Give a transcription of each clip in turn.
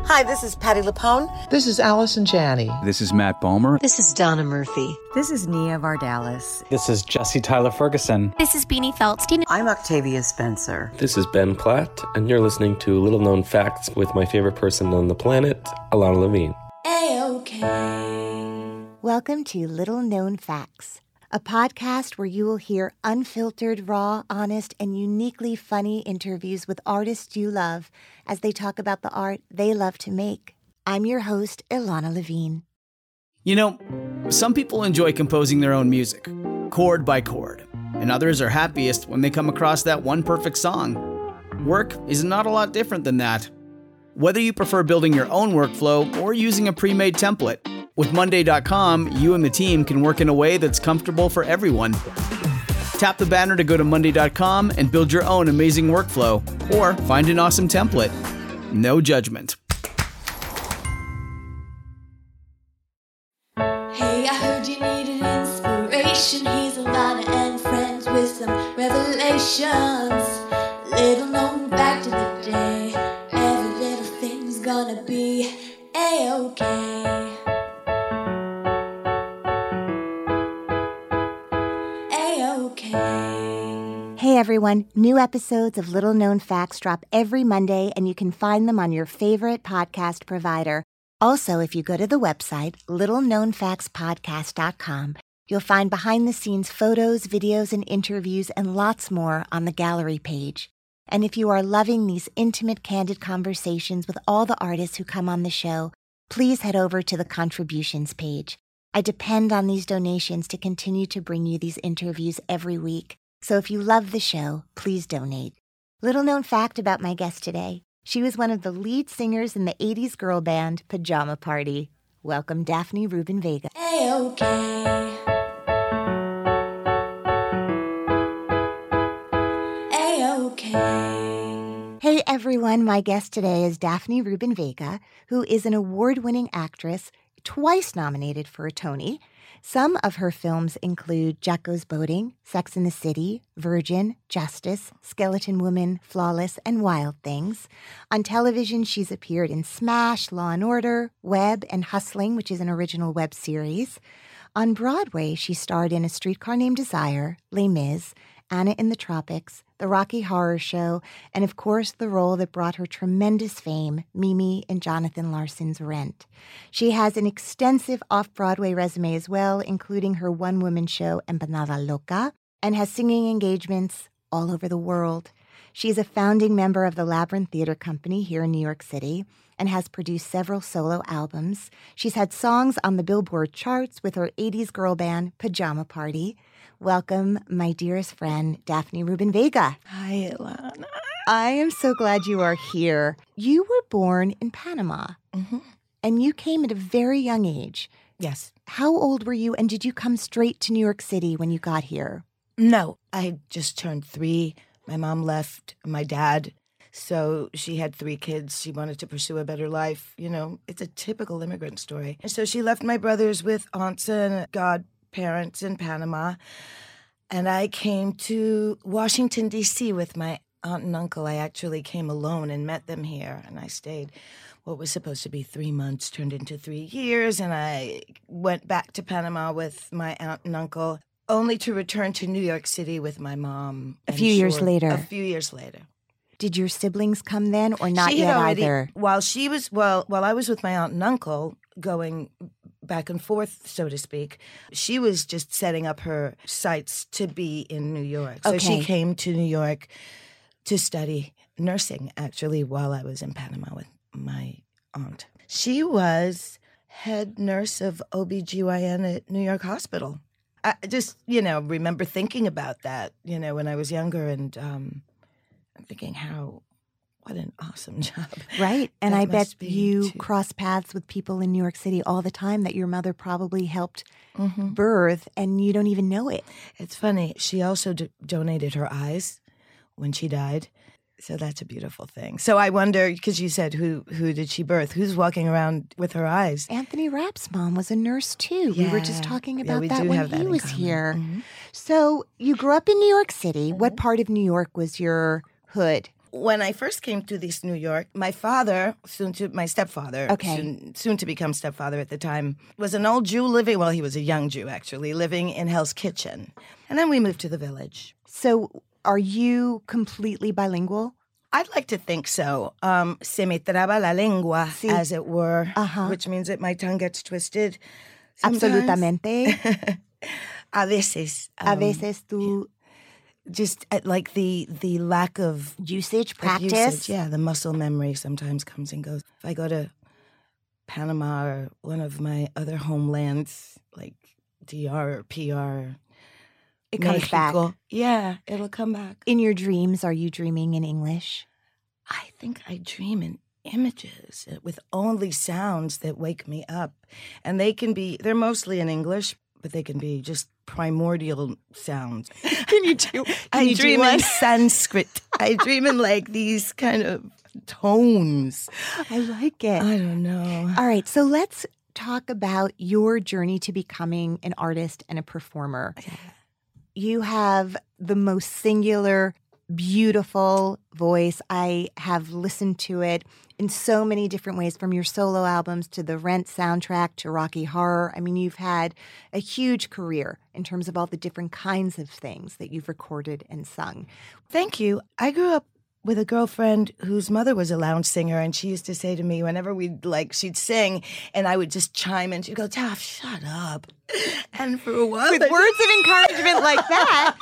Hi, this is Patti LuPone. This is Allison Janney. This is Matt Bomer. This is Donna Murphy. This is Nia Vardalos. This is Jesse Tyler Ferguson. This is Beanie Feldstein. I'm Octavia Spencer. This is Ben Platt, and you're listening to Little Known Facts with my favorite person on the planet, Alana Levine. A-OK. Welcome to Little Known Facts, a podcast where you will hear unfiltered, raw, honest, and uniquely funny interviews with artists you love as they talk about the art they love to make. I'm your host, Ilana Levine. You know, some people enjoy composing their own music, chord by chord, and others are happiest when they come across that one perfect song. Work is not a lot different than that. Whether you prefer building your own workflow or using a pre-made template, with Monday.com, you and the team can work in a way that's comfortable for everyone. Tap the banner to go to Monday.com and build your own amazing workflow, or find an awesome template. No judgment. Hey, I heard you needed inspiration. Here's Alana and friends with some revelations. Little known fact of the day. Every little thing's gonna be A-OK. Hey everyone, new episodes of Little Known Facts drop every Monday and you can find them on your favorite podcast provider. Also, if you go to the website, littleknownfactspodcast.com, you'll find behind-the-scenes photos, videos, and interviews and lots more on the gallery page. And if you are loving these intimate, candid conversations with all the artists who come on the show, please head over to the contributions page. I depend on these donations to continue to bring you these interviews every week. So if you love the show, please donate. Little known fact about my guest today. She was one of the lead singers in the 80s girl band Pajama Party. Welcome, Daphne Rubin Vega. A-OK. A-OK. Hey everyone, my guest today is Daphne Rubin Vega, who is an award-winning actress, twice nominated for a Tony. Some of her films include Jack Goes Boating, Sex and the City, Virgin, Justice, Skeleton Woman, Flawless, and Wild Things. On television, she's appeared in Smash, Law & Order, Web, and Hustling, which is an original web series. On Broadway, she starred in A Streetcar Named Desire, Les Mis, Anna in the Tropics, The Rocky Horror Show, and of course the role that brought her tremendous fame, Mimi in Jonathan Larson's Rent. She has an extensive off-Broadway resume as well, including her one-woman show Empanada Loca, and has singing engagements all over the world. She is a founding member of the Labyrinth Theater Company here in New York City and has produced several solo albums. She's had songs on the Billboard charts with her 80s girl band Pajama Party. Welcome, my dearest friend, Daphne Rubin Vega. Hi, Ilana. I am so glad you are here. You were born in Panama, and you came at a very young age. Yes. How old were you, and did you come straight to New York City when you got here? No, I had just turned 3. My mom left my dad, so she had 3 kids. She wanted to pursue a better life. You know, it's a typical immigrant story. And so she left my brothers with aunts and godparents in Panama. And I came to Washington, D.C. with my aunt and uncle. I actually came alone and met them here. And I stayed what was supposed to be 3 months, turned into 3 years. And I went back to Panama with my aunt and uncle, only to return to New York City with my mom. A few years later. A few years later. Did your siblings come then, or not She yet had already, either? While I was with my aunt and uncle, going back and forth, so to speak, she was just setting up her sights to be in New York. So she came to New York to study nursing, actually, while I was in Panama with my aunt. She was head nurse of OBGYN at New York Hospital. I just, remember thinking about that, when I was younger, and I'm thinking what an awesome job. Right. And I bet you cross paths with people in New York City all the time that your mother probably helped birth, and you don't even know it. It's funny. She also donated her eyes when she died. So that's a beautiful thing. So I wonder, because you said who did she birth? Who's walking around with her eyes? Anthony Rapp's mom was a nurse too. Yeah. We were just talking about that when he was here. So you grew up in New York City. What part of New York was your hood? when I first came to this New York, my father, my stepfather, soon to become stepfather at the time, was an old Jew living, well, he was a young Jew actually, living in Hell's Kitchen. And then we moved to the Village. So are you completely bilingual? I'd like to think so. Se me traba la lengua, as it were, which means that my tongue gets twisted. Sometimes. Absolutamente. A veces. A veces tú... Just like the lack of usage, practice. Usage, yeah, the muscle memory sometimes comes and goes. If I go to Panama or one of my other homelands, like DR or PR, it comes back. Yeah, it'll come back. In your dreams, are you dreaming in English? I think I dream in images with only sounds that wake me up. And they're mostly in English, but they can be just primordial sounds. I dream in Sanskrit. I dream in like these kind of tones. I like it. I don't know. All right, so let's talk about your journey to becoming an artist and a performer. Yeah. You have the most singular, beautiful voice. I have listened to it in so many different ways, from your solo albums to the Rent soundtrack to Rocky Horror. I mean, you've had a huge career in terms of all the different kinds of things that you've recorded and sung. Thank you. I grew up with a girlfriend whose mother was a lounge singer, and she used to say to me whenever she'd sing, and I would just chime in, she'd go, "Taf, shut up." And for a while... With words of encouragement like that.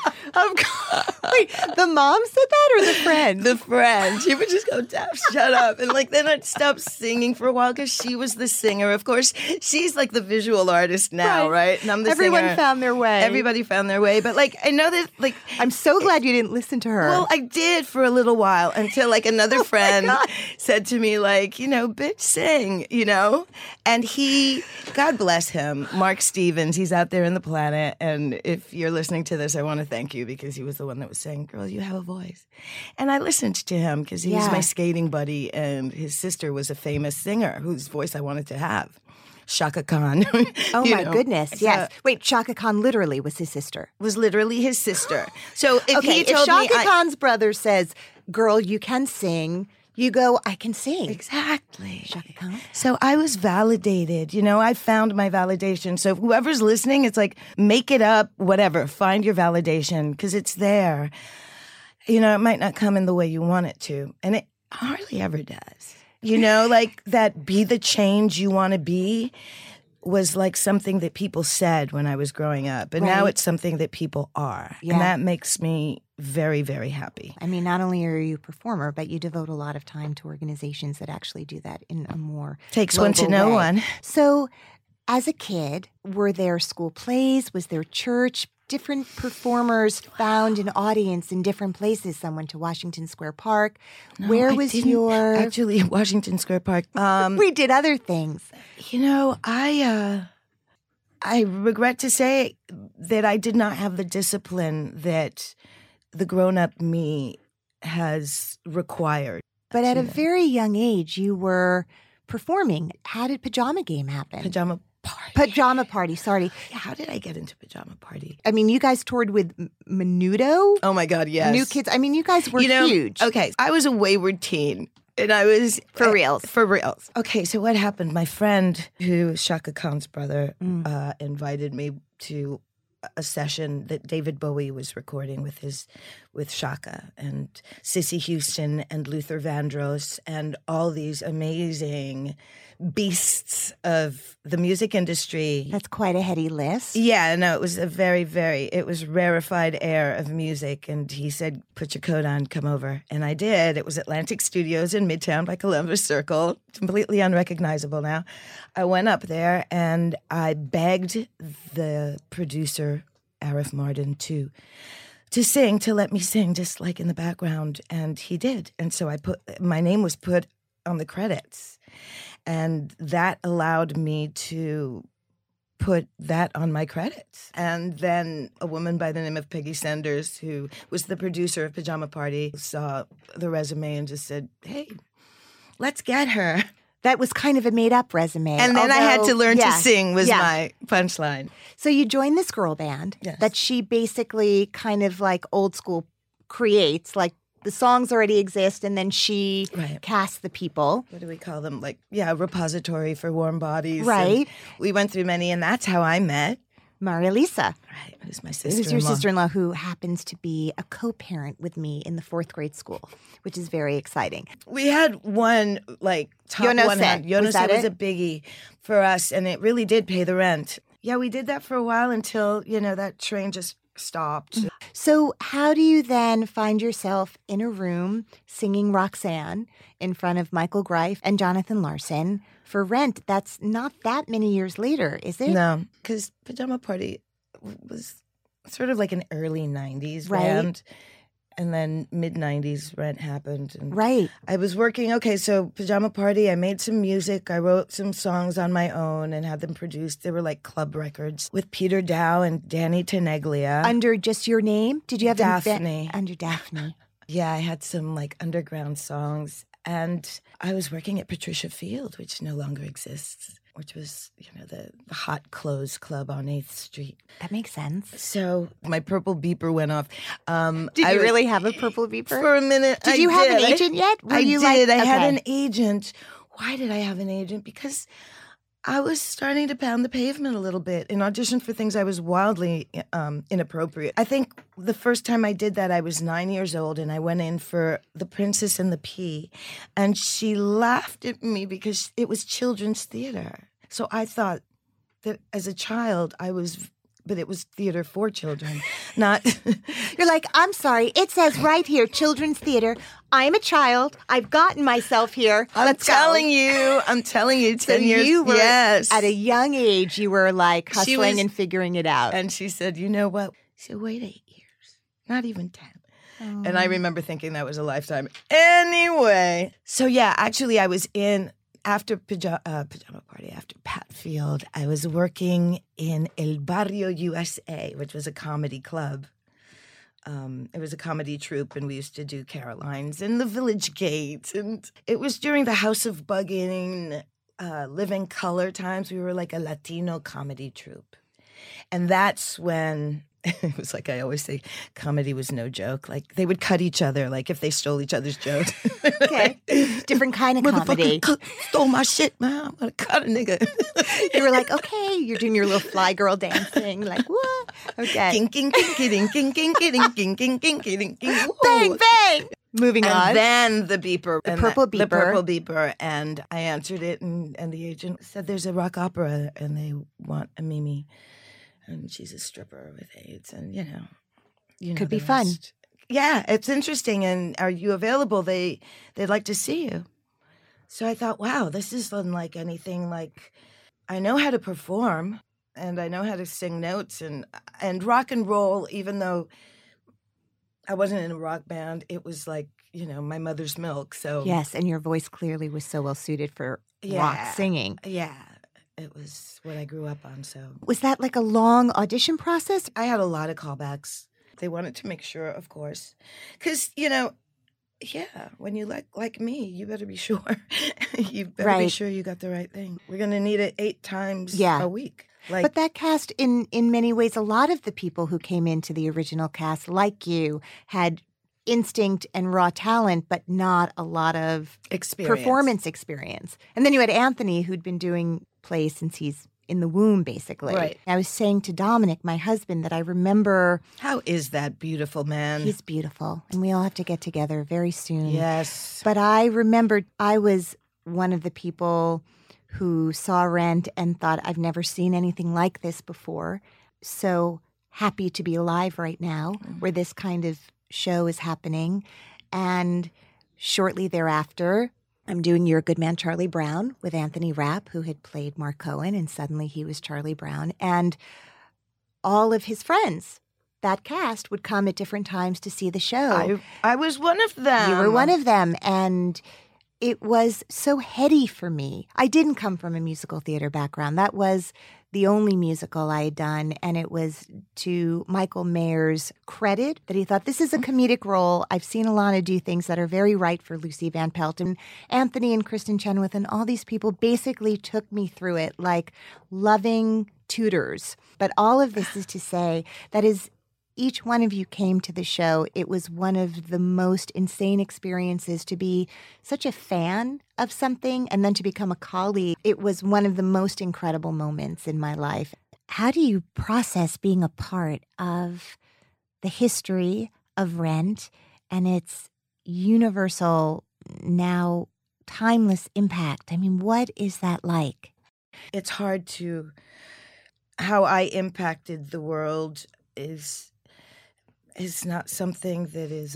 Wait, the mom said that or the friend? The friend. She would just go, "Taf, shut up." And then I'd stop singing for a while because she was the singer. Of course, she's like the visual artist now, right? And I'm the Everyone singer. found their way. Everybody found their way. But I know that I'm so glad you didn't listen to her. Well, I did for a little while until another friend said to me "Bitch, sing," And he, God bless him, Mark Stevens, he's out there in the planet. And if you're listening to this, I want to thank you because he was the one that was saying, "Girl, you have a voice." And I listened to him because he was my skating buddy, and his sister was a famous singer whose voice I wanted to have. Chaka Khan. Oh, my goodness. Yes. Wait, Chaka Khan literally was his sister. Was literally his sister. So if he if told Chaka Khan's brother says, "Girl, you can sing," you go, "I can sing." Exactly. Chaka Khan. So I was validated. I found my validation. So whoever's listening, it's make it up, whatever. Find your validation because it's there. It might not come in the way you want it to. And it hardly ever does. That be the change you want to be was something that people said when I was growing up. And now it's something that people are. Yeah. And that makes me very, very happy. I mean, not only are you a performer, but you devote a lot of time to organizations that actually do that in a more Takes one to know way. One. So as a kid, were there school plays? Was there church? Different performers found an audience in different places. Some went to Washington Square Park. No, Where was your... Actually, Washington Square Park. We did other things. I regret to say that I did not have the discipline that the grown-up me has required. But at a very young age, you were performing. How did Pajama Game happen? Pajama Party, sorry. Yeah, how did I get into Pajama Party? I mean, you guys toured with Menudo. Oh, my God, yes. New Kids. I mean, you guys were huge. Okay, I was a wayward teen. And I was... For reals. For reals. Okay, so what happened? My friend, who is Chaka Khan's brother, invited me to a session that David Bowie was recording with Chaka and Cissy Houston and Luther Vandross and all these amazing beasts of the music industry. That's quite a heady list. Yeah, no, it was a very, it was rarefied air of music. And he said, "Put your coat on, come over." And I did. It was Atlantic Studios in Midtown by Columbus Circle, completely unrecognizable now. I went up there and I begged the producer, Arif Mardin, to sing, to let me sing just in the background. And he did. And so my name was put on the credits. And that allowed me to put that on my credits. And then a woman by the name of Peggy Senders, who was the producer of Pajama Party, saw the resume and just said, "Hey, let's get her." That was kind of a made-up resume. And then I had to learn to sing was my punchline. So you joined this girl band that she basically kind of old school creates, the songs already exist, and then she Right. casts the people. What do we call them? Like, yeah, repository for warm bodies. Right. And we went through many, and that's how I met. Maria Lisa, Right. Who's my who's sister-in-law. your sister-in-law, who happens to be a co-parent with me in the 4th grade school, which is very exciting. We had one, like, top Yonose. 100. Was Yonose that was it? a biggie for us, and it really did pay the rent. Yeah, we did that for a while until, that train just stopped. So how do you then find yourself in a room singing Roxanne in front of Michael Greif and Jonathan Larson for Rent? That's not that many years later, is it? No, because Pajama Party was sort of like an early 90s Right. band. And then mid-90s Rent happened. And Right. I was working, so Pajama Party, I made some music. I wrote some songs on my own and had them produced. They were like club records with Peter Dow and Danny Tenaglia. Under just your name? Did you have Daphne. Under Daphne. Yeah, I had some like underground songs. And I was working at Patricia Field, which no longer exists, which was, the hot clothes club on 8th Street. That makes sense. So my purple beeper went off. Did I you was- really have a purple beeper? For a minute. Did I you have an did. agent yet? Were I you did. I had okay. an agent. Why did I have an agent? Because I was starting to pound the pavement a little bit and audition for things I was wildly inappropriate. I think the first time I did that, I was 9 years old, and I went in for The Princess and the Pea, and she laughed at me because it was children's theater. So I thought that as a child, but it was theater for children, not... You're like, I'm sorry. It says right here, children's theater. I'm a child. I've gotten myself here. I'm telling you, 10 So years. you were, yes. at a young age, you were like She hustling was- and figuring it out. And she said, you know what? She said, wait 8 years, not even 10. And I remember thinking that was a lifetime. Anyway, so yeah, actually I was in, after Pajama Party, after Pat Field, I was working in El Barrio USA, which was a comedy club. It was a comedy troupe, and we used to do Carolines and the Village Gate. And it was during the House of Bugging, Living Color times. We were like a Latino comedy troupe. And that's when it was like I always say, comedy was no joke. Like they would cut each other, like if they stole each other's jokes. Okay. Different kind of comedy. Motherfucker stole my shit, man. I'm gonna cut a nigga. You were like, okay, you're doing your little fly girl dancing, like what? Okay. King, king, king, kidding, king, king, kidding, king, king, king, kidding, king. Bang, bang. Moving on. And then the beeper. The and purple The beeper. purple beeper. And I answered it, and the agent said, there's a rock opera, and they want a Mimi. And she's a stripper with AIDS, and you know Could the be fun. rest. Yeah, it's interesting. And are you available? They'd like to see you. So I thought, wow, this is unlike anything. Like, I know how to perform, and I know how to sing notes, and rock and roll. Even though I wasn't in a rock band, it was like my mother's milk. So Yes, and your voice clearly was so well suited for rock Yeah. singing. yeah, it was what I grew up on. So Was that like a long audition process? I had a lot of callbacks. They wanted to make sure, of course, because yeah, when you like me, you better be sure. You better be Right. sure you got the right thing. We're gonna need it 8 times Yeah. a week. Like, But that cast, in many ways, a lot of the people who came into the original cast, like you, had instinct and raw talent, but not a lot of experience. performance experience. And then you had Anthony, who'd been doing plays since he's in the womb, basically. Right. I was saying to Dominic, my husband, that I remember How is that beautiful man? he's beautiful, and we all have to get together very soon. Yes. But I remembered I was one of the people who saw Rent and thought, I've never seen anything like this before. So happy to be alive right now, where this kind of show is happening. And shortly thereafter, I'm doing You're a Good Man, Charlie Brown with Anthony Rapp, who had played Mark Cohen, and suddenly he was Charlie Brown. And all of his friends, that cast, would come at different times to see the show. I was one of them. You were one of them. And it was so heady for me. I didn't come from a musical theater background. That was the only musical I had done. And it was to Michael Mayer's credit that he thought, this is a comedic role. I've seen Alana do things that are very right for Lucy Van Pelt. And Anthony and Kristen Chenoweth and all these people basically took me through it like loving tutors. But all of this is to say that is each one of you came to the show, it was one of the most insane experiences to be such a fan of something and then to become a colleague. It was one of the most incredible moments in my life. How do you process being a part of the history of Rent and its universal, now timeless impact? I mean, what is that like? It's hard to... How I impacted the world is not something that is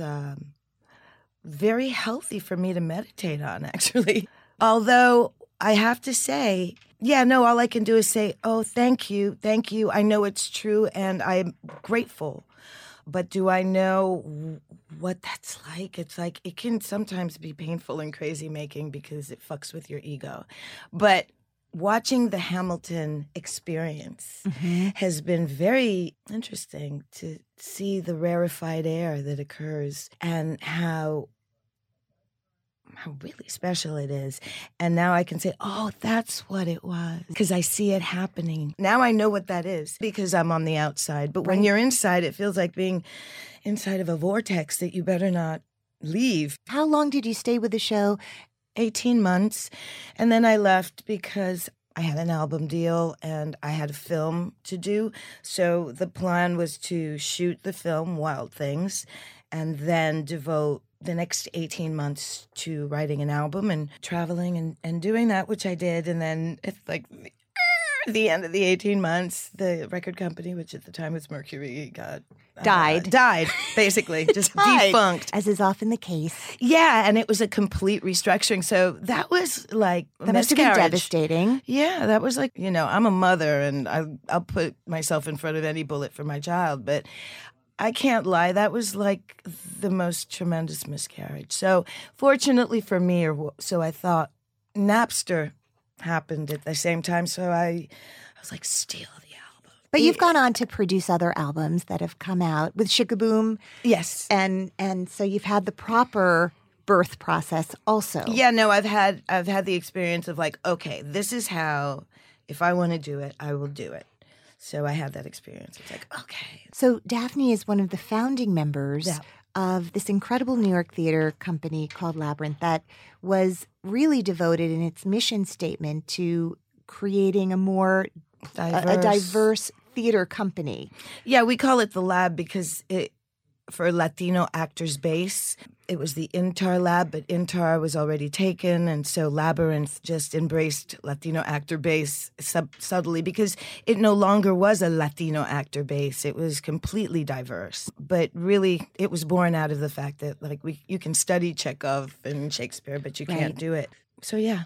very healthy for me to meditate on, actually. Although I have to say, all I can do is say, oh, thank you. I know it's true, and I'm grateful. But do I know what that's like? It's like it can sometimes be painful and crazy making because it fucks with your ego. But watching the Hamilton experience has been very interesting to see the rarefied air that occurs and how really special it is. And now I can say, oh, that's what it was, because I see it happening. Now I know what that is because I'm on the outside. But when you're inside, it feels like being inside of a vortex that you better not leave. How long did you stay with the show? 18 months. And then I left because I had an album deal and I had a film to do. So the plan was to shoot the film, Wild Things, and then devote the next 18 months to writing an album and traveling and doing that, which I did. And then it's like the end of the 18 months, the record company, which at the time was Mercury, died, basically, just defunct. As is often the case. Yeah, and it was a complete restructuring. So that was like that must have been devastating. Yeah, that was like, I'm a mother and I'll put myself in front of any bullet for my child, but I can't lie. That was like the most tremendous miscarriage. So fortunately for me, or so I thought, Napster happened at the same time. So I was like, steal the album. But you've gone on to produce other albums that have come out with Shikaboom. Yes. And so you've had the proper birth process also. Yeah, no, I've had the experience of like, okay, this is how, if I want to do it, I will do it. So I had that experience. It's like, okay. So Daphne is one of the founding members of this incredible New York theater company called Labyrinth that was really devoted in its mission statement to creating a more diverse theater company. Yeah, we call it the Lab because for Latino Actors Base, it was the INTAR Lab, but INTAR was already taken, and so Labyrinth just embraced Latino Actor Base subtly because it no longer was a Latino actor base. It was completely diverse. But really, it was born out of the fact that like you can study Chekhov and Shakespeare, but you can't do it. So yeah,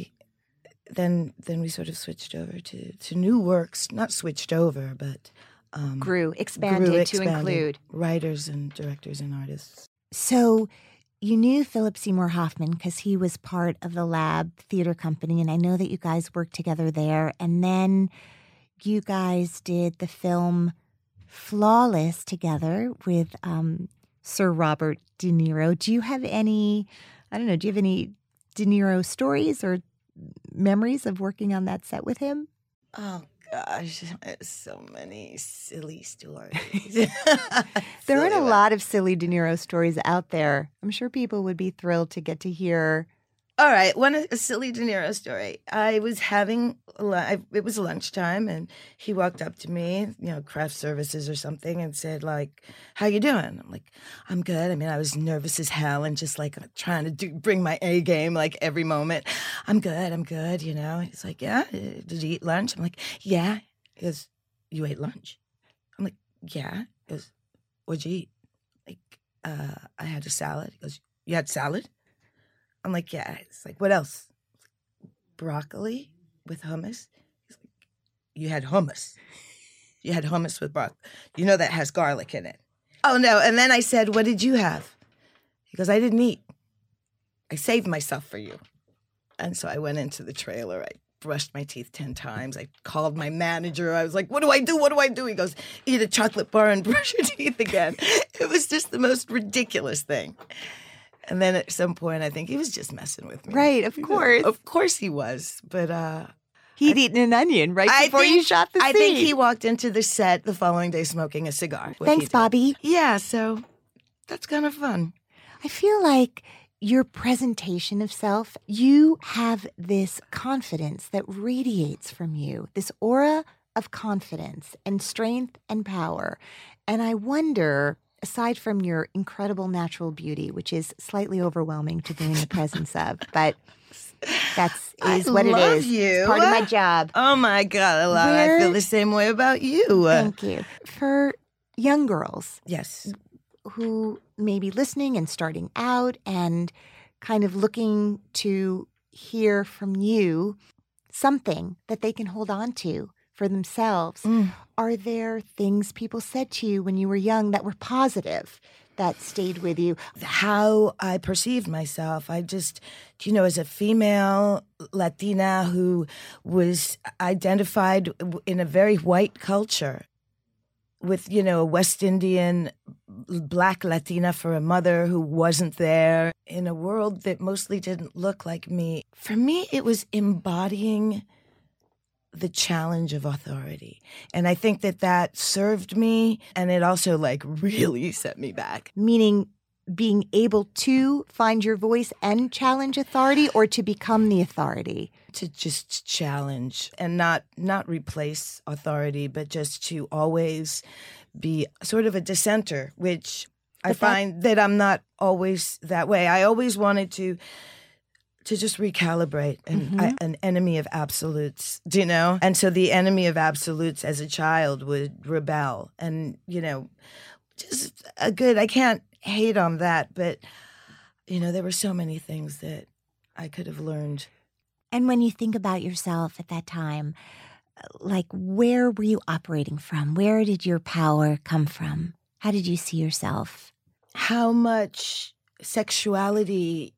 then we sort of switched over to new works. Not switched over, but expanded to include writers and directors and artists. So you knew Philip Seymour Hoffman because he was part of the Lab Theater Company, and I know that you guys worked together there. And then you guys did the film Flawless together with Sir Robert De Niro. Do you have any De Niro stories or memories of working on that set with him? Oh, gosh, so many silly stories. There aren't a lot of silly De Niro stories out there. I'm sure people would be thrilled to get to hear. All right, a silly De Niro story. I was it was lunchtime, and he walked up to me, craft services or something, and said, like, how you doing? I'm like, I'm good. I mean, I was nervous as hell and just, like, trying to bring my A game, like, every moment. I'm good, He's like, yeah, did you eat lunch? I'm like, yeah. He goes, you ate lunch? I'm like, yeah. He goes, what'd you eat? Like, I had a salad. He goes, you had salad? I'm like, yeah. It's like, what else? Broccoli with hummus? He's like, you had hummus. You had hummus with broccoli. That has garlic in it. Oh, no. And then I said, what did you have? He goes, I didn't eat. I saved myself for you. And so I went into the trailer. I brushed my teeth 10 times. I called my manager. I was like, what do I do? He goes, eat a chocolate bar and brush your teeth again. It was just the most ridiculous thing. And then at some point, I think he was just messing with me. Right, of course. Of course he was. But He'd eaten an onion before you shot the scene. I think he walked into the set the following day smoking a cigar. Thanks, Bobby. Yeah, so that's kind of fun. I feel like your presentation of self, you have this confidence that radiates from you, this aura of confidence and strength and power. And I wonder, aside from your incredible natural beauty, which is slightly overwhelming to be in the presence of, but that's what it is. You. It's part of my job. Oh my God, Alana, I feel the same way about you. Thank you. For young girls, yes, who may be listening and starting out and kind of looking to hear from you something that they can hold on to for themselves. Are there things people said to you when you were young that were positive, that stayed with you? How I perceived myself. I just, as a female Latina who was identified in a very white culture with, a West Indian Black Latina for a mother who wasn't there in a world that mostly didn't look like me. For me, it was embodying the challenge of authority. And I think that served me, and it also really set me back. Meaning being able to find your voice and challenge authority, or to become the authority? To just challenge and not replace authority, but just to always be sort of a dissenter, which I find that I'm not always that way. I always wanted to just recalibrate an enemy of absolutes, And so the enemy of absolutes as a child would rebel. And, just I can't hate on that, but, there were so many things that I could have learned. And when you think about yourself at that time, where were you operating from? Where did your power come from? How did you see yourself? How much sexuality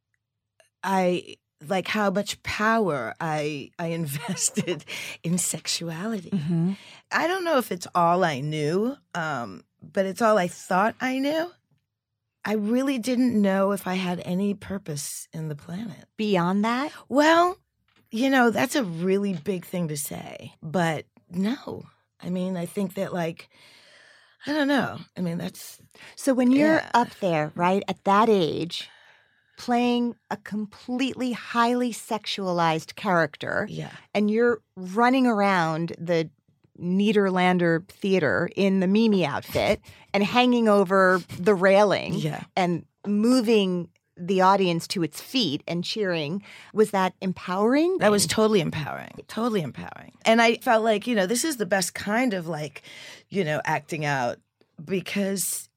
how much power I invested in sexuality. Mm-hmm. I don't know if it's all I knew, but it's all I thought I knew. I really didn't know if I had any purpose in the planet. Beyond that? Well, that's a really big thing to say, but no. I mean, I think that I don't know. I mean, that's... So when you're up there, right, at that age, playing a completely highly sexualized character, and you're running around the Nederlander Theater in the Mimi outfit and hanging over the railing and moving the audience to its feet and cheering, was that empowering? That was totally empowering. Totally empowering. And I felt this is the best kind of acting out, because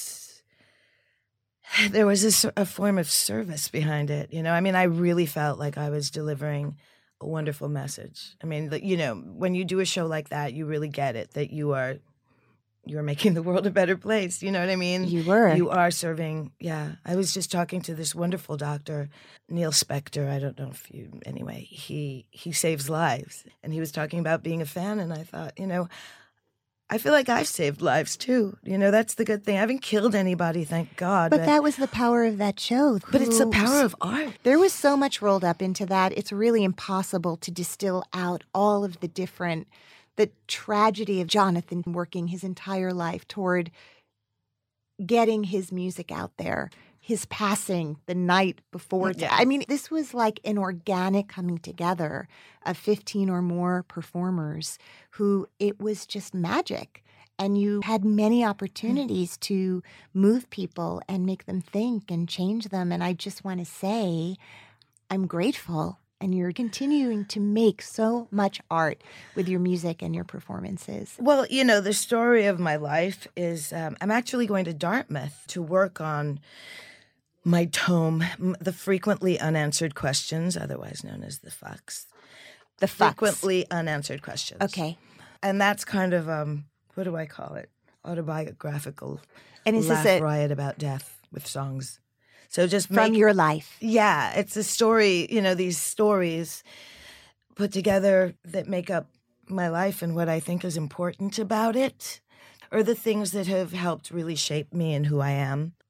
there was a form of service behind it. I mean, I really felt like I was delivering a wonderful message. I mean, when you do a show like that, you really get it, that you're making the world a better place. You know what I mean? You were. You are serving. Yeah. I was just talking to this wonderful doctor, Neil Spector. I don't know if anyway, he saves lives. And he was talking about being a fan. And I thought, I feel like I've saved lives too. That's the good thing. I haven't killed anybody, thank God. But that was the power of that show. But it's the power of art. There was so much rolled up into that. It's really impossible to distill out all of the tragedy of Jonathan working his entire life toward getting his music out there, his passing the night before. I mean, this was like an organic coming together of 15 or more performers who it was just magic. And you had many opportunities to move people and make them think and change them. And I just want to say I'm grateful. And you're continuing to make so much art with your music and your performances. Well, the story of my life is I'm actually going to Dartmouth to work on my tome, The Frequently Unanswered Questions, otherwise known as the FUCs. The FUCs. Frequently Unanswered Questions. Okay. And that's kind of, what do I call it? Autobiographical and is laugh riot about death with songs. So just from your life. Yeah, it's a story, these stories put together that make up my life and what I think is important about it, or the things that have helped really shape me and who I am.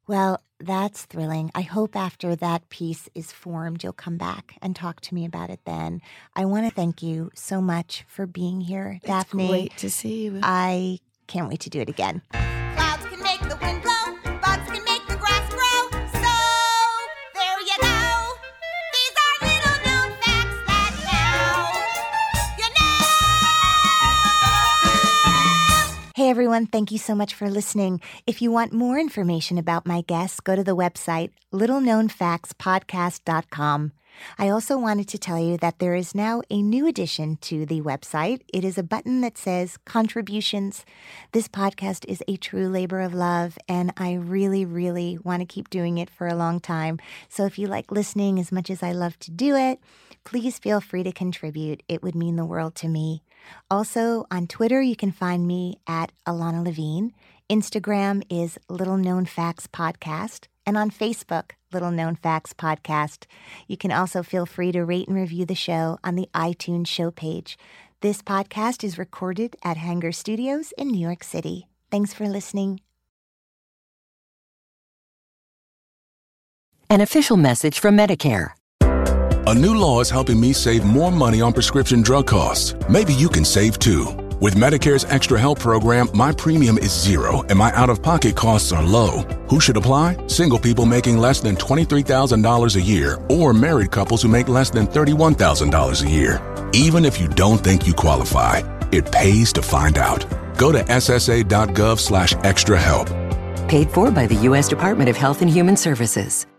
Well, that's thrilling. I hope after that piece is formed, you'll come back and talk to me about it then. I want to thank you so much for being here, Daphne. It's great to see you. I can't wait to do it again. Clouds can make the wind blow, bugs can make the grass grow. So, there you go. These are little known facts that now you know. Hey everyone, thank you so much for listening. If you want more information about my guests, go to the website littleknownfactspodcast.com. I also wanted to tell you that there is now a new addition to the website. It is a button that says contributions. This podcast is a true labor of love, and I really, really want to keep doing it for a long time. So if you like listening as much as I love to do it, please feel free to contribute. It would mean the world to me. Also, on Twitter, you can find me at Alana Levine. Instagram is Little Known Facts Podcast. And on Facebook, Little Known Facts Podcast. You can also feel free to rate and review the show on the iTunes show page. This podcast is recorded at Hanger Studios in New York City. Thanks for listening. An official message from Medicare. A new law is helping me save more money on prescription drug costs. Maybe you can save too. With Medicare's Extra Help program, my premium is zero and my out-of-pocket costs are low. Who should apply? Single people making less than $23,000 a year or married couples who make less than $31,000 a year. Even if you don't think you qualify, it pays to find out. Go to ssa.gov/extra help. Paid for by the U.S. Department of Health and Human Services.